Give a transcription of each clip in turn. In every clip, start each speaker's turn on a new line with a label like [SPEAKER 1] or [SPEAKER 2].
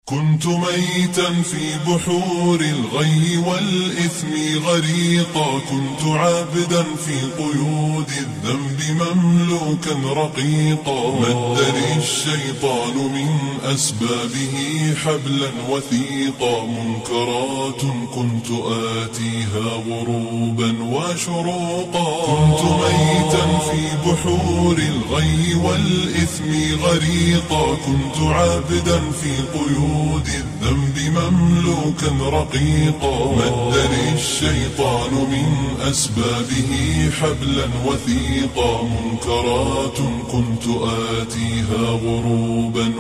[SPEAKER 1] كنت ميتا في بحور الغي والإثم غريقا، كنت عابدا في قيود الذنب مملوكا رقيقا، مدني الشيطان من أسبابه حبلا وثيقا، منكرات كنت آتيها غروبا وشروقا، كنت ميتا في بحور الغي والإثم غريقا، كنت عابدا في قيود الذنب مملوكا رقيقا، مدني الشيطان من أسبابه حبلا وثيقا، منكرات كنت آتيها غروبا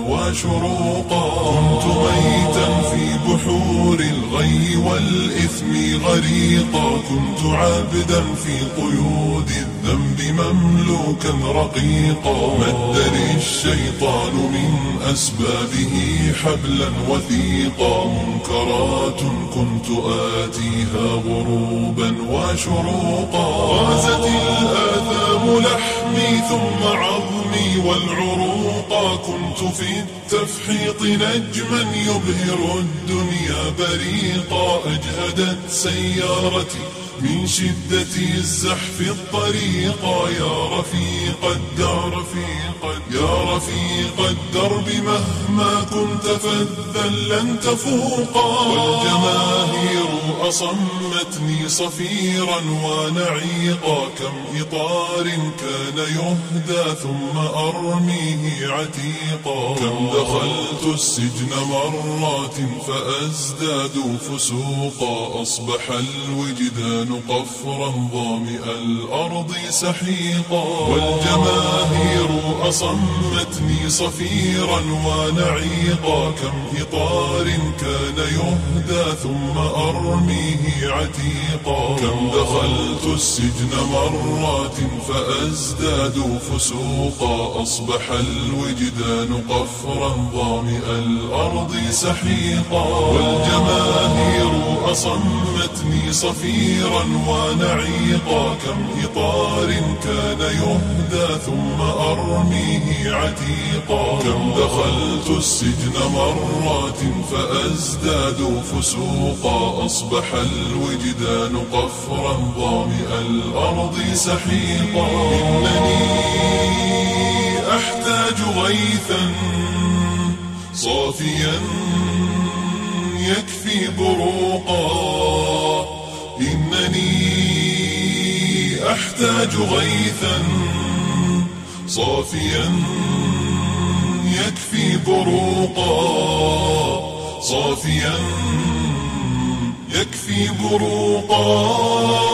[SPEAKER 1] وشروقا، كنت ميتا في بحور الغي والإثم غريقا، كنت عابدا في قيود الذنب مملوكا رقيقا، مدني الشيطان من أسبابه حبلا وثيقا، منكرات كنت آتيها غروبا وشروقا، غازت الآثام لحمي ثم عظمي والعروقا، كنت في التفحيط نجما يبهر الدنيا بريقا، أجهدت سيارتي من شدة الزحف الطريقا، يا رفيق الدار يا رفيق الدرب مهما كنت فذا لن تفوقا، والجماهير أصمتني صفيرا ونعيقا، كم إطار كان يهدى ثم أرميه عتيقا، كم دخلت السجن مرات فأزداد فسوقا، أصبح الوجدان قفرا ظامئ الأرض سحيقا، والجماهير أصمتني صفيرا ونعيقا، كم إطار كان يهدى ثم أرميه عتيقا، كم دخلت السجن مرات فأزداد فسوقا، أصبح الوجدان قفرا ظامئ الأرض سحيقا، والجماهير أصمتني صفيرا ونعيقا، كم إطار كان يهدى ثم أرميه عتيقا، كم دخلت السجن مرات فأزداد فسوقا، أصبح الوجدان قفرا ظامئ الأرض سحيقا، إنني أحتاج غيثا صافيا يكفي بروقا، إنني أحتاج غيثا صافيا يكفي بروقا، صافيا يكفي بروقا.